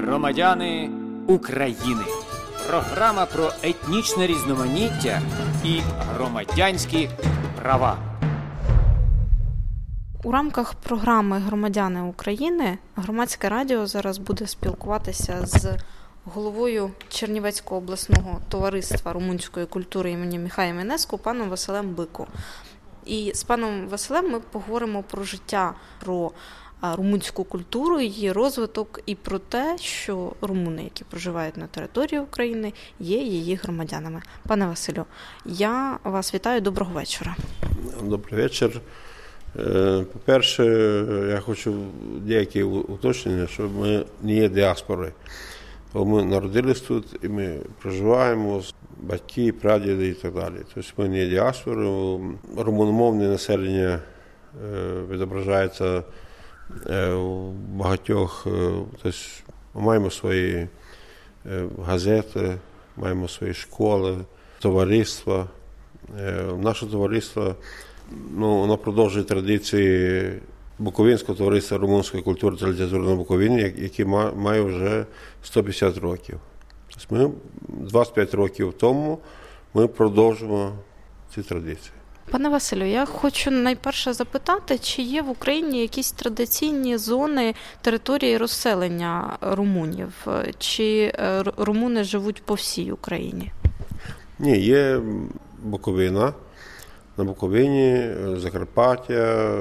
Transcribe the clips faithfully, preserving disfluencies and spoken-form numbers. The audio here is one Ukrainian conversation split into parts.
Громадяни України. Програма про етнічне різноманіття і громадянські права. У рамках програми «Громадяни України» Громадське радіо зараз буде спілкуватися з головою Чернівецького обласного товариства румунської культури імені Міхая Емінеску паном Василем Бику. І з паном Василем ми поговоримо про життя, про румунську культуру, її розвиток і про те, що румуни, які проживають на території України, є її громадянами. Пане Василю, я вас вітаю. Доброго вечора. Добрий вечір. По-перше, я хочу деякі уточнення, що ми не є діаспори. Ми народились тут і ми проживаємо, батьки, прадіди і так далі. Тобто ми не є діаспори. Румуномовне населення відображається в багатьох, тобто ми маємо свої газети, маємо свої школи, товариства. Наше товариство, ну, воно продовжує традиції Буковинського товариства румунської культури та літератури на Буковині, які має вже сто п'ятдесят років. Тобто ми двадцять п'ять років тому ми продовжуємо ці традиції. Пане Василю, я хочу найперше запитати, чи є в Україні якісь традиційні зони території розселення румунів? Чи румуни живуть по всій Україні? Ні, є Буковина. На Буковині, Закарпаття,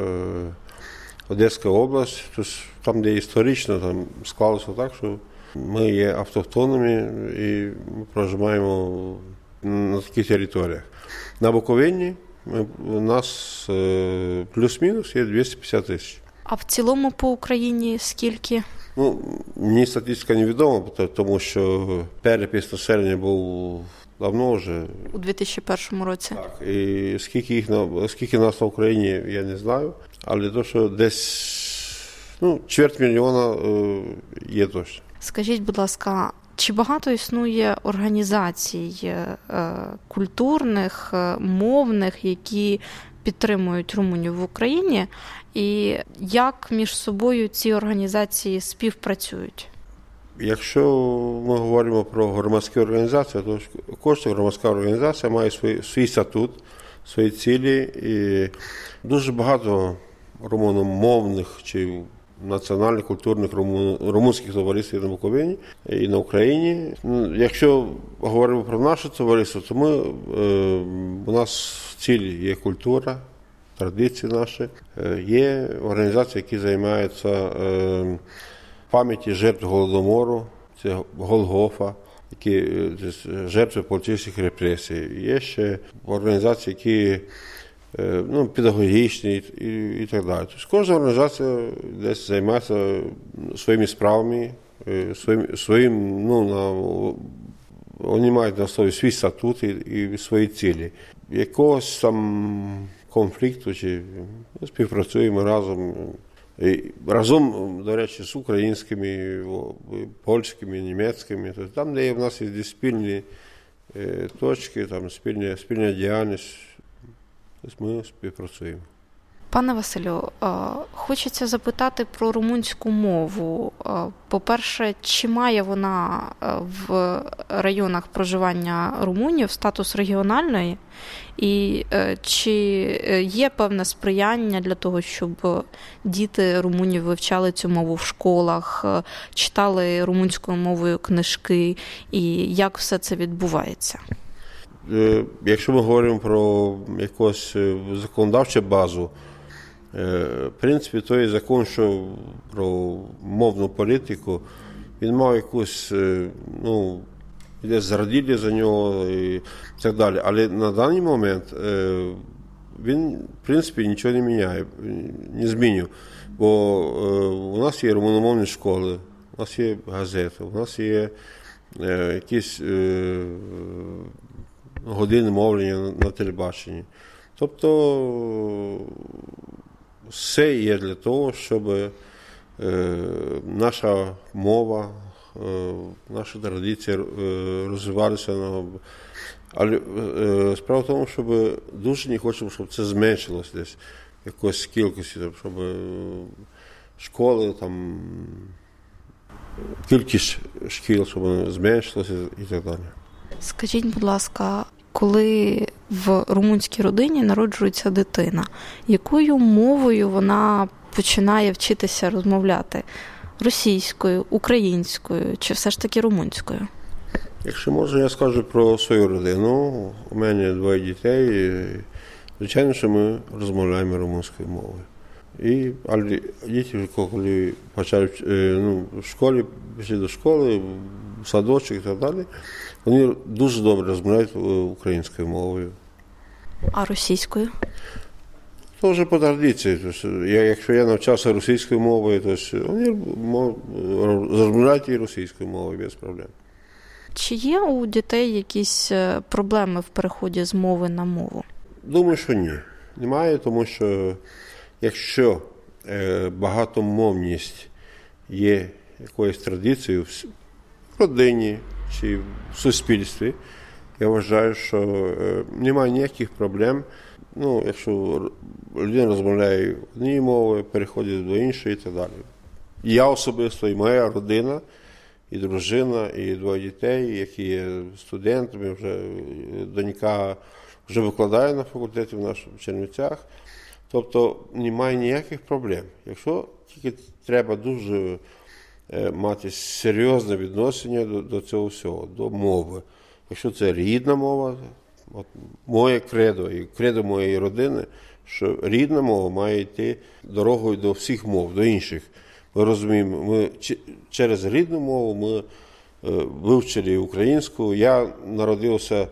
Одеська область. Тобто, там, де історично, там склалося так, що ми є автохтонними і ми проживаємо на таких територіях. На Буковині ми, у нас плюс-мінус є двісті п'ятдесят тисяч. А в цілому по Україні скільки? Ну, мені статистика невідома, тому що перепис населення був давно вже. У дві тисячі першому році. Так, і скільки їх на скільки нас на Україні, я не знаю, але то, що десь ну, чверть мільйона е, є точно. Скажіть, будь ласка, чи багато існує організацій е, культурних, е, мовних, які підтримують румунів в Україні, і як між собою ці організації співпрацюють? Якщо ми говоримо про громадські організації, то кожна громадська організація має свій, свій статут, свої цілі. І дуже багато румуномовних чи національних, культурних румунських товариств на Буковині і на Україні. Якщо говоримо про наше товариство, то ми, у нас цілі є культура, традиції наші, є організації, які займаються пам'яті жертв Голодомору, це Голгофа, які жертви політичних репресій. Є ще організації, які ну, педагогічні і, і так далі. Тобто кожна організація десь займається своїми справами, своїм, своїм, ну, на, вони мають на основі свій статут і, і свої цілі. Якогось там конфлікту чи співпрацюємо разом. І разом, до речі, з українськими, польськими, німецькими. Тобто там, де в нас є спільні точки, там спільна, спільна діяльність, тобто ми співпрацюємо. Пане Василю, хочеться запитати про румунську мову. По-перше, чи має вона в районах проживання румунів статус регіональної? І чи є певне сприяння для того, щоб діти румунів вивчали цю мову в школах, читали румунською мовою книжки? І як все це відбувається? Якщо ми говоримо про якусь законодавчу базу, в принципі, той закон, що про мовну політику, він мав якусь, ну, десь зрадили за нього і так далі. Але на даний момент він, в принципі, нічого не міняє, не змінює. Бо у нас є румуномовні школи, у нас є газети, у нас є якісь години мовлення на телебаченні. Тобто все є для того, щоб е, наша мова, е, наша традиція е, розвивалися. На... Але е, справа в тому, щоб дуже не хочемо, щоб це зменшилось десь якоїсь кількості, щоб школи там кількість шкіл, щоб вона зменшилася і так далі. Скажіть, будь ласка, коли в румунській родині народжується дитина, якою мовою вона починає вчитися розмовляти? Російською, українською чи все ж таки румунською? Якщо можна, я скажу про свою родину. У мене двоє дітей. І, звичайно, що ми розмовляємо румунською мовою. І, але діти вже коли почали ну, в школі, пішли до школи, в садочок і так далі, вони дуже добре розмовляють українською мовою. А російською? Це вже по традиції. Тобто, якщо я навчався російською мовою, то вони розмовляють і російською мовою без проблем. Чи є у дітей якісь проблеми в переході з мови на мову? Думаю, що ні. Немає, тому що якщо багатомовність є якоюсь традицією в родині чи в суспільстві, я вважаю, що немає ніяких проблем. Ну, якщо людина розмовляє однією мовою, переходить до іншої і так далі. Я особисто, і моя родина, і дружина, і двоє дітей, які є студентами, вже донька вже викладає на факультеті в наших Чернівцях. Тобто немає ніяких проблем. Якщо тільки треба дуже мати серйозне відношення до, до цього всього, до мови. Якщо це рідна мова, от моє кредо і кредо моєї родини, що рідна мова має йти дорогою до всіх мов, до інших. Ми розуміємо, ми через рідну мову ми вивчили українську. Я народився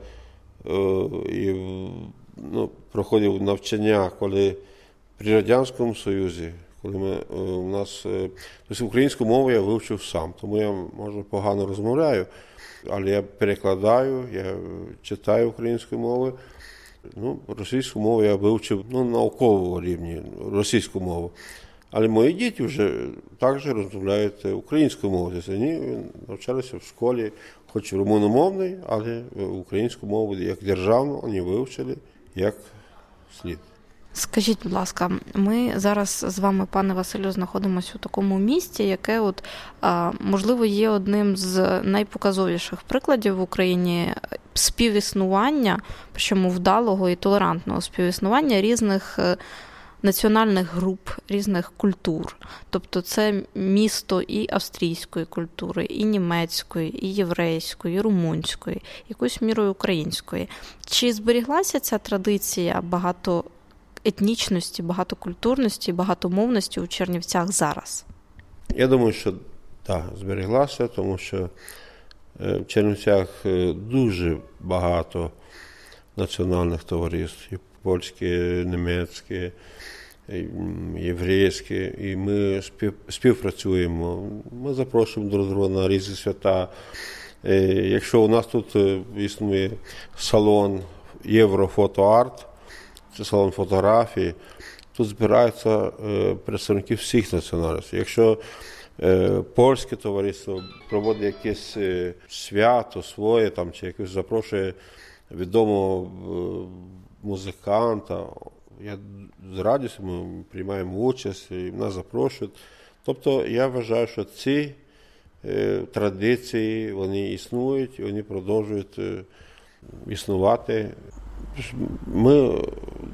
і ну, проходив навчання, коли при Радянському Союзі, коли ми у нас тобто українську мову я вивчив сам, тому я, може, погано розмовляю, але я перекладаю, я читаю українською мовою. Ну, російську мову я вивчив ну, на науковому рівні, російську мову. Але мої діти вже також розмовляють українською мовою. Вони навчалися в школі, хоч румуномовний, але українську мову як державну вони вивчили як слід. Скажіть, будь ласка, ми зараз з вами, пане Василю, знаходимося у такому місті, яке, от, можливо, є одним з найпоказовіших прикладів в Україні співіснування, причому вдалого і толерантного співіснування різних національних груп, різних культур. Тобто це місто і австрійської культури, і німецької, і єврейської, і румунської, якоюсь мірою української. Чи зберіглася ця традиція багатоетнічності, багатокультурності, багатомовності у Чернівцях зараз? Я думаю, що так, зберіглася, тому що в Чернівцях дуже багато національних товариств, і польське, німецьке, єврейське, і ми співпрацюємо. Ми запрошуємо друг друга на різні свята. Якщо у нас тут існує салон Єврофотоарт, це салон фотографії, тут збираються представники всіх національностей. Якщо польське товариство проводить якесь свято своє, там, чи якось запрошує відомого музиканта, я з радістю ми приймаємо участь, і нас запрошують. Тобто я вважаю, що ці е, традиції, вони існують, і вони продовжують е, існувати. Ми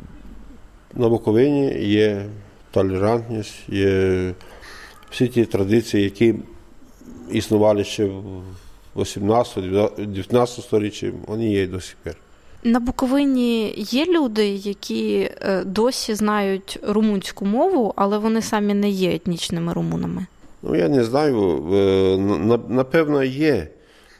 на Буковині є толерантність, є всі ті традиції, які існували ще в вісімнадцятому-дев'ятнадцятому сторіччі, вони є і до сих пір. На Буковині є люди, які досі знають румунську мову, але вони самі не є етнічними румунами? Ну, я не знаю. Напевно, є.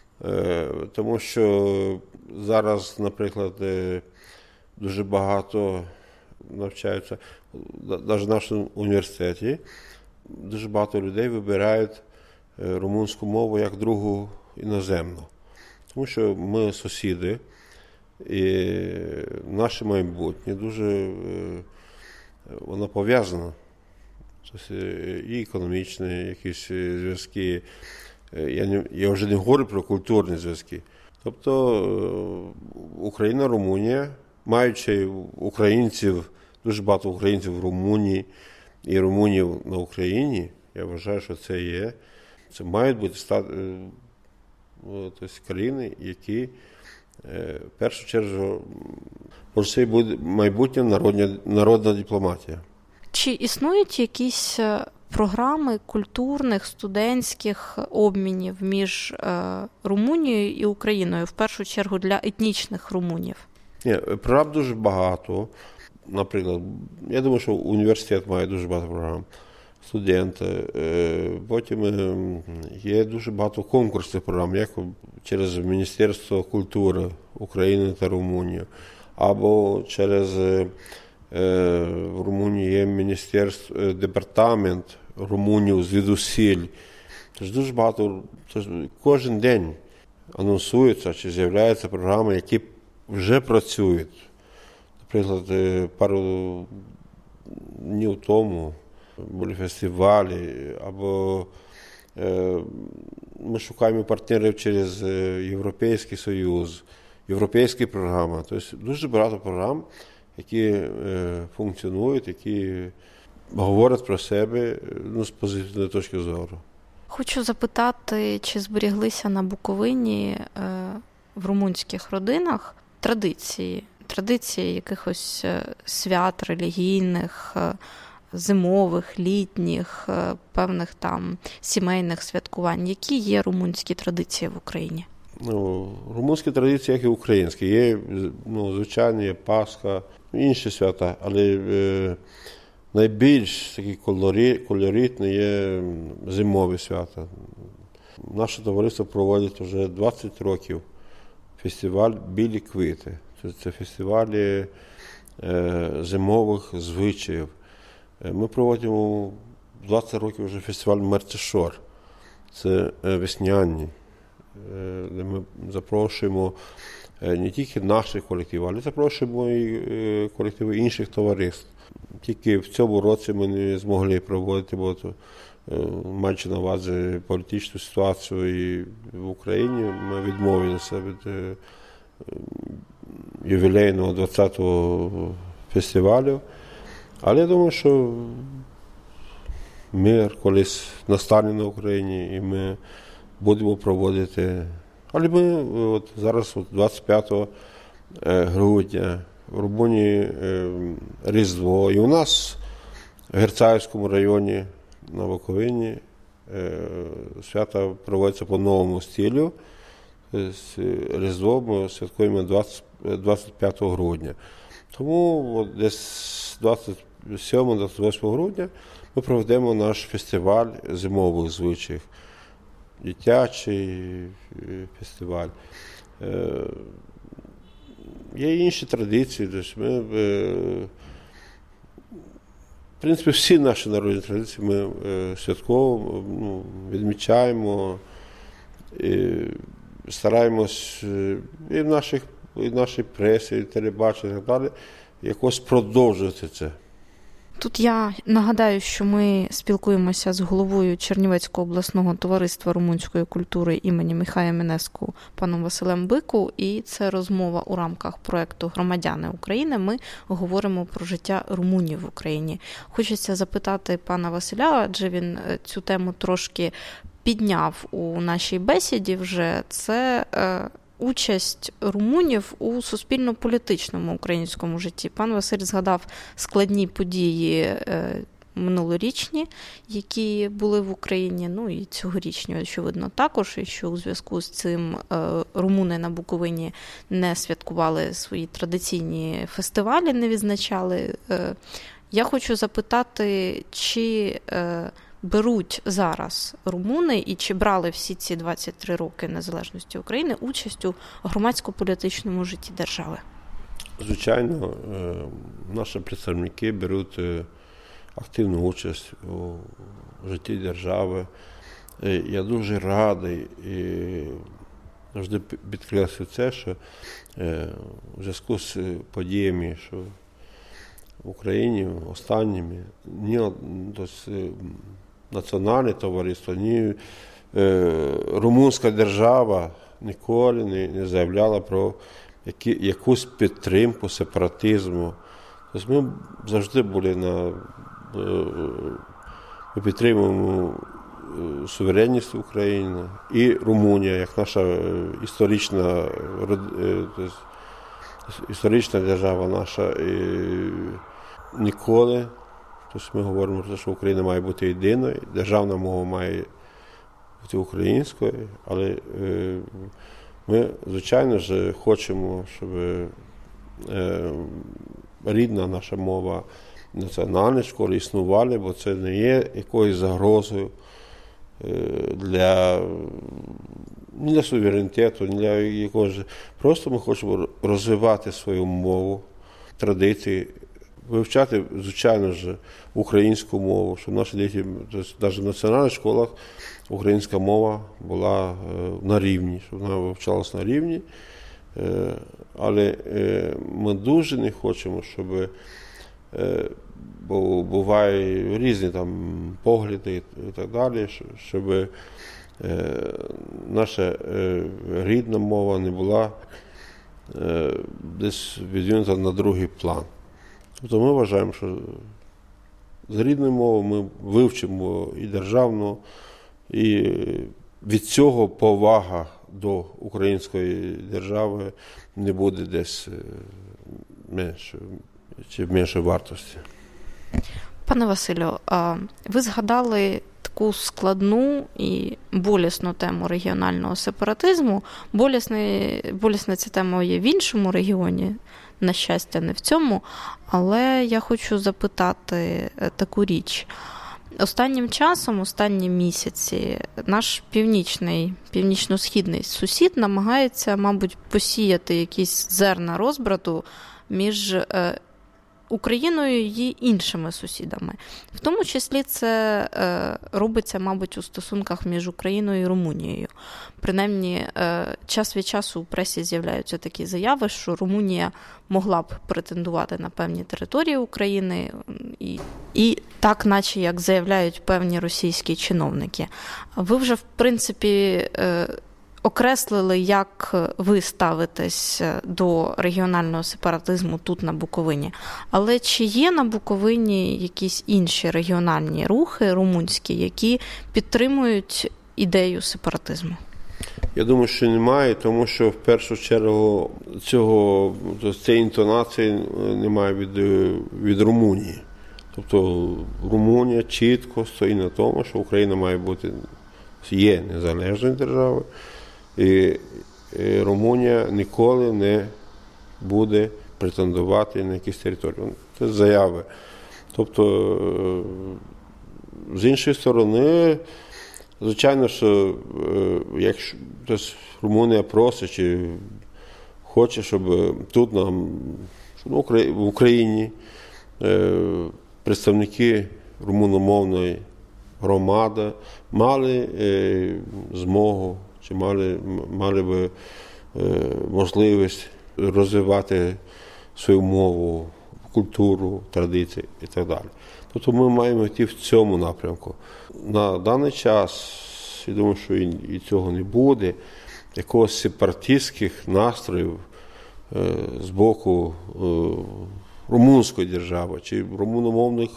Тому що зараз, наприклад, дуже багато навчаються, навіть в нашому університеті, дуже багато людей вибирають румунську мову як другу іноземну. Тому що ми сусіди, і наше майбутнє дуже воно пов'язано. Тобто і економічні якісь зв'язки. Я, не, я вже не говорю про культурні зв'язки. Тобто Україна, Румунія, маючи українців, дуже багато українців в Румунії і румунів на Україні, я вважаю, що це є Це мають бути тобто, країни, які в першу чергу може це буде майбутня народна, народна дипломатія. Чи існують якісь програми культурних, студентських обмінів між Румунією і Україною, в першу чергу для етнічних румунів? Ні, програм дуже багато. Наприклад, я думаю, що університет має дуже багато програм. Студенти. Потім є дуже багато конкурсних програм, як через Міністерство культури України та Румунії, або через в Румунії є міністерство, департамент Румунів звідусіль. Тож дуже багато, тож кожен день анонсуються чи з'являються програми, які вже працюють. Наприклад, пару днів тому були фестивалі, або е, ми шукаємо партнерів через Європейський Союз, європейські програми. Тобто дуже багато програм, які е, функціонують, які говорять про себе, ну, з позитивної точки зору. Хочу запитати, чи зберіглися на Буковині е, в румунських родинах традиції, традиції якихось свят релігійних, зимових, літніх, певних там сімейних святкувань. Які є румунські традиції в Україні? Ну, румунські традиції, як і українські. Є, ну, звичайно, є Пасха, інші свята, але е, найбільш такі кольорі, колоритні є зимові свята. Наше товариство проводить вже двадцять років фестиваль «Білі квіти». Це фестивалі е, зимових звичаїв. Ми проводимо двадцять років вже фестиваль «Мерцешор». Це весняні, де ми запрошуємо не тільки наших колективів, але запрошуємо і колективи інших товариств. Тільки в цьому році ми не змогли проводити, бо маючи на увазі політичну ситуацію і в Україні, ми відмовилися від ювілейного двадцятого фестивалю. Але я думаю, що мир колись настане на Україні, і ми будемо проводити. Але ми от зараз, от двадцять п'ятого грудня, в Румунії Різдво. І у нас в Герцаївському районі на Буковині свята проводяться по новому стилю. Різдво ми святкуємо двадцять п'ятого грудня. Тому от десь двадцять сьомого - двадцять восьмого грудня ми проведемо наш фестиваль зимових звичаїв. Дитячий фестиваль. Є інші традиції. Ми, в принципі, всі наші народні традиції ми святково, ну, відмічаємо, і стараємось і в наших, і в нашій пресі, і телебаченні, і так далі, якось продовжувати це. Тут я нагадаю, що ми спілкуємося з головою Чернівецького обласного товариства румунської культури імені Михая Емінеску паном Василем Бику, і це розмова у рамках проєкту «Громадяни України». Ми говоримо про життя румунів в Україні. Хочеться запитати пана Василя, адже він цю тему трошки підняв у нашій бесіді вже, це е, участь румунів у суспільно-політичному українському житті. Пан Василь згадав складні події е, минулорічні, які були в Україні, ну і цьогорічні, очевидно, також, і що у зв'язку з цим е, румуни на Буковині не святкували свої традиційні фестивалі, не відзначали. Е, я хочу запитати, чи е, беруть зараз румуни і чи брали всі ці двадцять три роки незалежності України участь у громадсько-політичному житті держави? Звичайно, наші представники беруть активну участь у житті держави. Я дуже радий і завжди підкреслюю це, що у зв'язку з подіями, що в Україні останніми, ні національне товариство, ні румунська держава ніколи не, не заявляла про які, якусь підтримку сепаратизму. Тобто ми завжди були на ми підтримуємо суверенність України, і Румунія, як наша історична, історична держава наша, і ніколи, тобто ми говоримо про те, що Україна має бути єдиною, державна мова має бути українською, але ми, звичайно ж, хочемо, щоб рідна наша мова, національні школи існували, бо це не є якоюсь загрозою для, не для суверенітету, не для якогось. Просто ми хочемо розвивати свою мову, традиції, вивчати, звичайно ж, українську мову, щоб наші діти, навіть в національних школах, українська мова була на рівні, щоб вона вивчалася на рівні. Але ми дуже не хочемо, щоб, бо бувають різні там погляди і так далі, щоб наша рідна мова не була десь відвинута на другий план. Тобто ми вважаємо, що з рідною мовою ми вивчимо і державну, і від цього повага до української держави не буде десь менше, чи менше вартості. Пане Василю, ви згадали таку складну і болісну тему регіонального сепаратизму. Болісна, болісна ця тема є в іншому регіоні, на щастя, не в цьому, але я хочу запитати таку річ. Останнім часом, останні місяці, наш північний, північно-східний сусід намагається, мабуть, посіяти якісь зерна розбрату між е, Україною і її іншими сусідами. В тому числі це е, робиться, мабуть, у стосунках між Україною і Румунією. Принаймні, е, час від часу у пресі з'являються такі заяви, що Румунія могла б претендувати на певні території України, і, і так, наче як заявляють певні російські чиновники. Ви вже, в принципі, е, окреслили, як ви ставитесь до регіонального сепаратизму тут, на Буковині. Але чи є на Буковині якісь інші регіональні рухи румунські, які підтримують ідею сепаратизму? Я думаю, що немає, тому що в першу чергу цього, цієї інтонації немає від, від Румунії. Тобто Румунія чітко стоїть на тому, що Україна має бути, є незалежною державою, і Румунія ніколи не буде претендувати на якісь території. Це заяви. Тобто, з іншої сторони, звичайно, що якщо Румунія просить чи хоче, щоб тут нам, ну, в Україні представники румуномовної громади мали змогу, чи мали, мали би можливість розвивати свою мову, культуру, традиції і так далі. Тобто ми маємо йти в цьому напрямку. На даний час, я думаю, що і цього не буде, якогось сепаратистських настроїв з боку румунської держави чи румуномовних,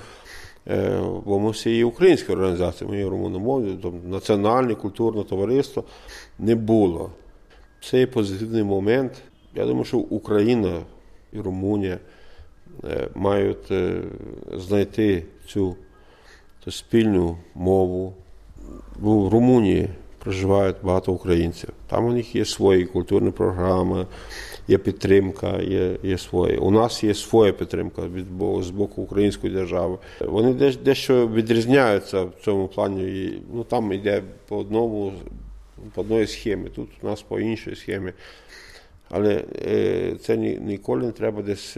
бо ми всі є українські організації, ми є румуномовні, національне культурне товариство, не було. Це є позитивний момент. Я думаю, що Україна і Румунія мають знайти цю, цю спільну мову. В Румунії проживають багато українців. Там у них є свої культурні програми, є підтримка, є, є своє. У нас є своя підтримка від, з боку української держави. Вони дещо відрізняються в цьому плані. Ну, там йде по одному, по одній схемі, тут у нас по іншій схемі. Але це ніколи не треба десь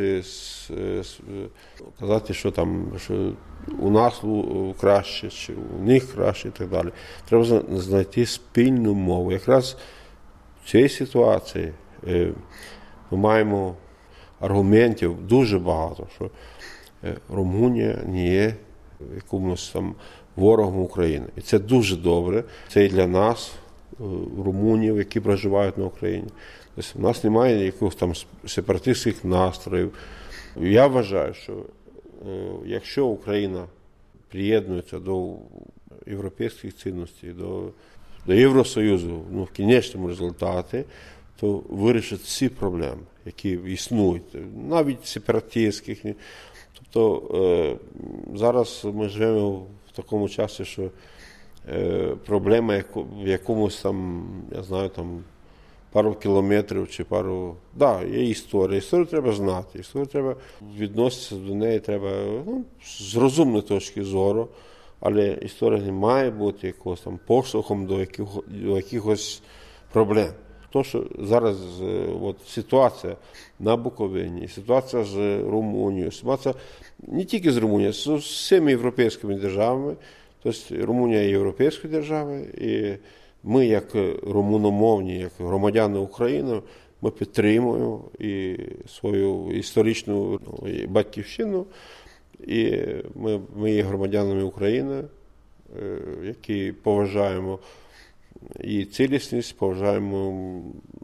казати, що там, що у нас краще, чи у них краще і так далі. Треба знайти спільну мову. Якраз в цій ситуації ми маємо аргументів дуже багато, що Румунія не є якимось там ворогом України. І це дуже добре. Це і для нас, румунів, які проживають на Україні. Тобто у нас немає якихось там сепаратистських настроїв. Я вважаю, що якщо Україна приєднуються до європейських цінностей, до, до Євросоюзу, ну, в кінечному результаті, то вирішить всі проблеми, які існують, навіть сепаратистських. Тобто е, зараз ми живемо в такому часі, що е, проблема в якомусь там, я знаю, там, пару кілометрів чи пару... Так, да, є історія. Історію треба знати, історію треба відноситися до неї, треба, ну, з розумної точки зору, але історія не має бути якогось там поштовхом до якихось, до якихось проблем. То, що зараз от, ситуація на Буковині, ситуація з Румунією, ситуація не тільки з Румунією, з всіма європейськими державами, тобто Румунія є європейською державою, і ми, як румуномовні, як громадяни України, ми підтримуємо і свою історичну і батьківщину, і ми, ми є громадянами України, які поважаємо і цілісність, поважаємо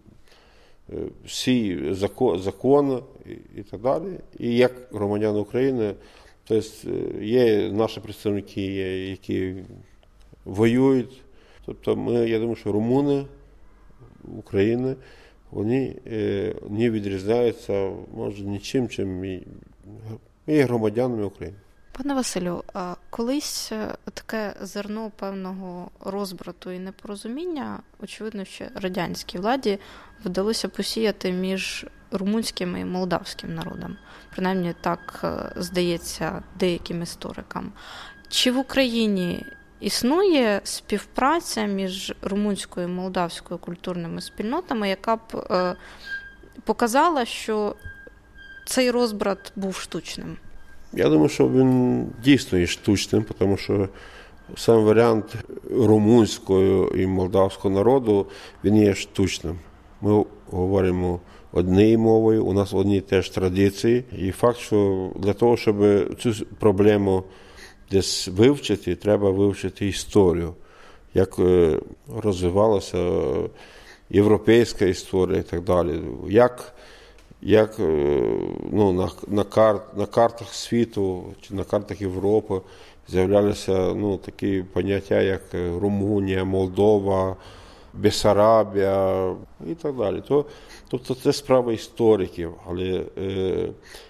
всі закони і так далі. І як громадяни України, тобто є наші представники, які воюють. Тобто ми, я думаю, що румуни України, вони не відрізняються, може, нічим, чим і є громадянами України. Пане Василю, колись таке зерно певного розбрату і непорозуміння, очевидно, що радянській владі вдалося посіяти між румунським і молдавським народом. Принаймні так здається деяким історикам. Чи в Україні існує співпраця між румунською і молдавською культурними спільнотами, яка б е, показала, що цей розбрат був штучним? Я думаю, що він дійсно є штучним, тому що сам варіант румунського і молдавського народу, він є штучним. Ми говоримо однією мовою, у нас одні теж традиції. І факт, що для того, щоб цю проблему десь вивчити, треба вивчити історію, як розвивалася європейська історія і так далі. Як Як ну, на, на, карт, на картах світу чи на картах Європи з'являлися ну, такі поняття, як Румунія, Молдова, Бессарабія і так далі. То, тобто це справа істориків, але е,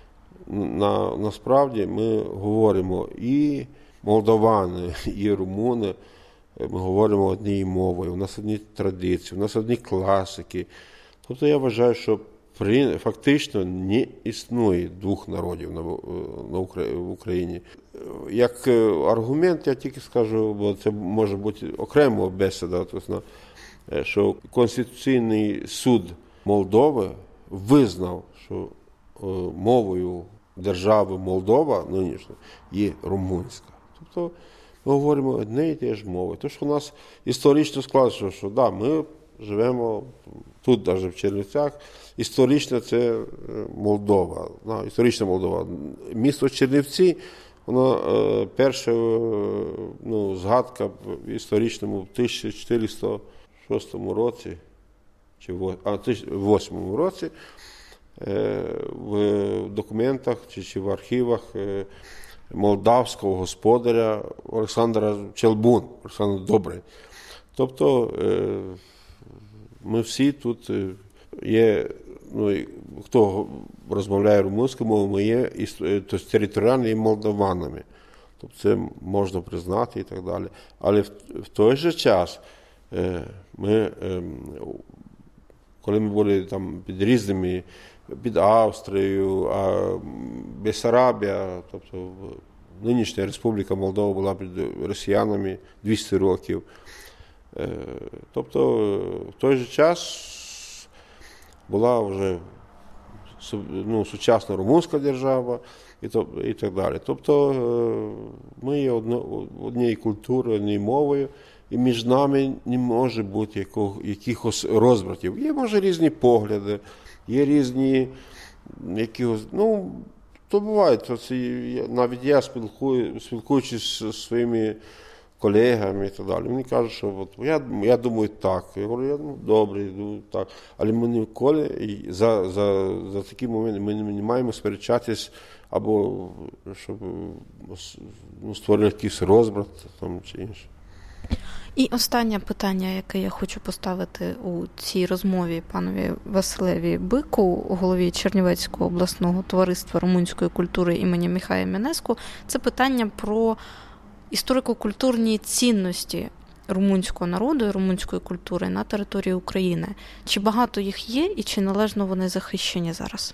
на, насправді ми говоримо і молдовани, і румуни, ми говоримо однією мовою, у нас одні традиції, у нас одні класики. Тобто я вважаю, що фактично не існує двох народів на, на Украї, в Україні. Як аргумент я тільки скажу, бо це може бути окрема бесіда, тобто, що Конституційний суд Молдови визнав, що мовою держави Молдова нинішня є румунська. Тобто ми говоримо одне і те ж мови. Тому що у нас історично складно, що да, ми живемо тут, навіть в Чернівцях. Історично це Молдова, да, історична Молдова. Місто Чернівці, воно е, перша ну, згадка в історичному в тисяча чотириста шостому році, чи в а, тисяча восьмому році е, в документах чи, чи в архівах е, молдавського господаря Олександра Челбун, Олександр Добрий. Тобто е, ми всі тут є, ну, хто розмовляє румунською мовою, ми є тобто, територіальними молдаванами. Тобто це можна признати і так далі. Але в, в той же час е, ми, е, коли ми були там під різними, під Австрією, а Бессарабія, тобто нинішня Республіка Молдова була під росіянами двісті років. Е, тобто в той же час була вже ну, сучасна румунська держава і, то, і так далі. Тобто ми є одно, однією культурою, однією мовою, і між нами не може бути якого, якихось розбратів. Є, може, різні погляди, є різні якихось, ну, то буває, то це, навіть я спілкую, спілкуючись зі своїми колегами і так далі. Мені кажуть, що от, я, я думаю так. Я говорю, я ну, добре, думаю так. Але ми ніколи за, за, за такі моменти ми не маємо сперечатись, або щоб ну, створити якийсь розбрат там, чи інше. І останнє питання, яке я хочу поставити у цій розмові панові Василеві Бику, голові Чернівецького обласного товариства румунської культури імені Міхая Емінеску, це питання про історико-культурні цінності румунського народу і румунської культури на території України. Чи багато їх є і чи належно вони захищені зараз?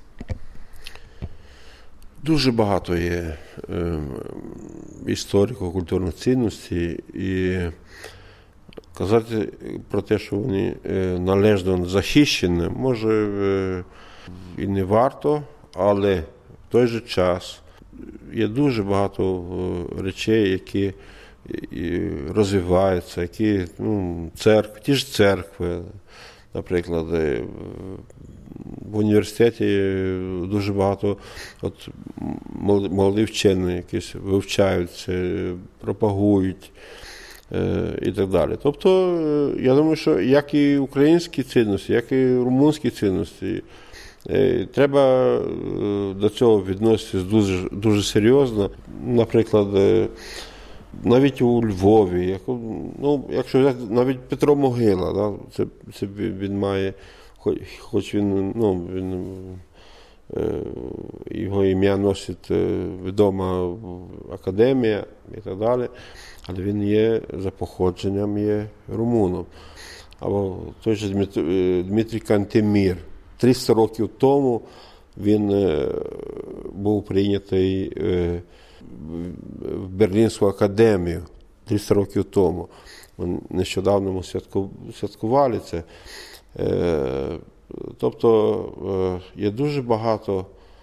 Дуже багато є е, історико-культурних цінностей, і казати про те, що вони е, належно захищені, може е, і не варто, але в той же час є дуже багато е, речей, які і розвиваються, які, ну, церкви, ті ж церкви, наприклад, в університеті дуже багато от, молоді вчені якісь вивчаються, пропагують е, і так далі. Тобто, я думаю, що як і українські цінності, як і румунські цінності, е, треба до цього відноситися дуже, дуже серйозно. Наприклад, е, навіть у Львові, як, ну, якщо взяти, навіть Петро Могила, да, це, це він має, хоч, хоч він, ну, він, е, його ім'я носить відома академія і так далі, але він є за походженням є румуном. Або той же Дмитрій, Дмитрій Кантемір. триста років тому він е, був прийнятий е, в Берлінську академію триста років тому. Ми нещодавно ми святкували це. Тобто є дуже багато,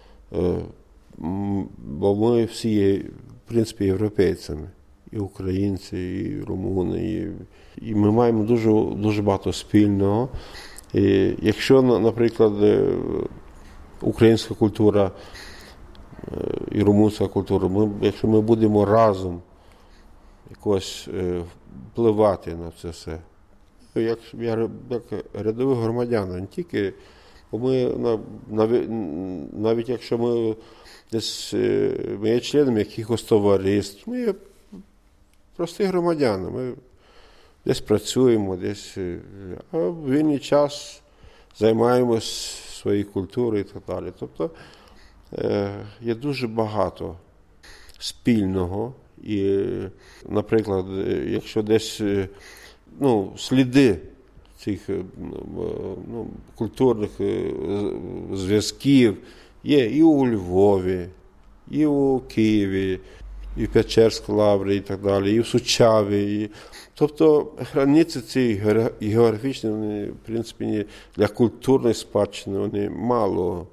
бо ми всі є, в принципі, європейцями. І українці, і румуни, і, і ми маємо дуже, дуже багато спільного. І якщо, наприклад, українська культура і румунська культура, ми, якщо ми будемо разом якось впливати на це все, як, як рядові громадяни, не тільки, бо ми, навіть, навіть якщо ми десь ми є членами якихось товариств, ми є прості громадяни, ми десь працюємо, десь, а в вільний час займаємось своєю культурою і так далі. Тобто, є дуже багато спільного і, наприклад, якщо десь, ну, сліди цих, ну, культурних зв'язків є і у Львові, і у Києві, і в Печерській лаврі і так далі, і в Сучаві. І... Тобто границі ці географічні, вони, в принципі, для культурної спадщини вони мало,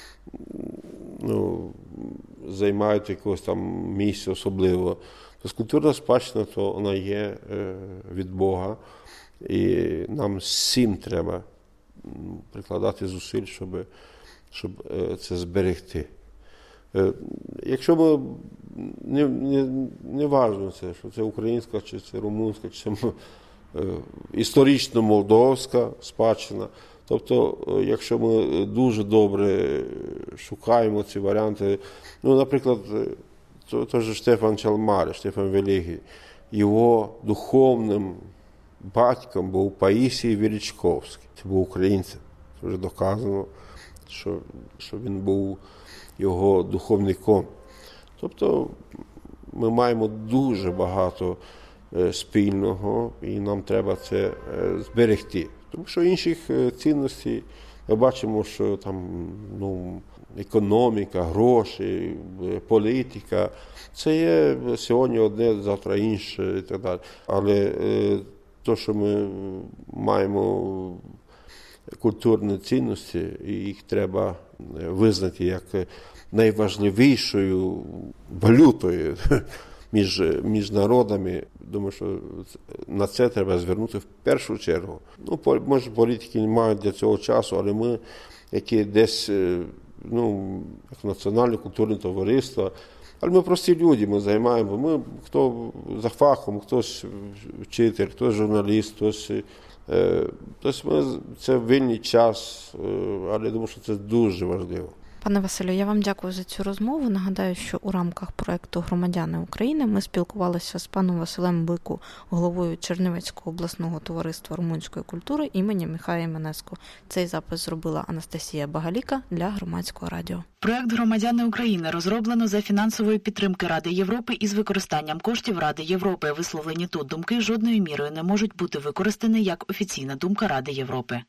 ну, займають якогось там місця особливо. Тобто культурна спадщина, то вона є е, від Бога, і нам всім треба прикладати зусиль, щоб, щоб е, це зберегти. Е, якщо ми, не, не, не важливо це, що це українська, чи це румунська, чи це е, історично молдовська спадщина. Тобто, якщо ми дуже добре шукаємо ці варіанти, ну, наприклад, той же Штефан Чалмари, Штефан Великий, його духовним батьком був Паїсій Величковський, це був українцем. Це вже доказано, що, що він був його духовником. Тобто, ми маємо дуже багато спільного, і нам треба це зберегти. Тому що інших цінностей ми бачимо, що там, ну, економіка, гроші, політика, це є сьогодні одне, завтра інше і так далі. Але те, що ми маємо культурні цінності, їх треба визнати як найважливішою валютою між, між народами. Думаю, що на це треба звернути в першу чергу. Ну, може, політики не мають для цього часу, але ми, які десь, ну, як національне культурне товариство, але ми прості люди, ми займаємо, ми, хто за фахом, хтось вчитель, хтось журналіст, хтось, е, тобто ми, це вільний час, е, але я думаю, що це дуже важливо. Пане Василю, я вам дякую за цю розмову. Нагадаю, що у рамках проєкту «Громадяни України» ми спілкувалися з паном Василем Бику, головою Чернівецького обласного товариства румунської культури імені Михая Іманеску. Цей запис зробила Анастасія Багаліка для Громадського радіо. Проект «Громадяни України» розроблено за фінансової підтримки Ради Європи із використанням коштів Ради Європи. Висловлені тут думки жодною мірою не можуть бути використані як офіційна думка Ради Європи.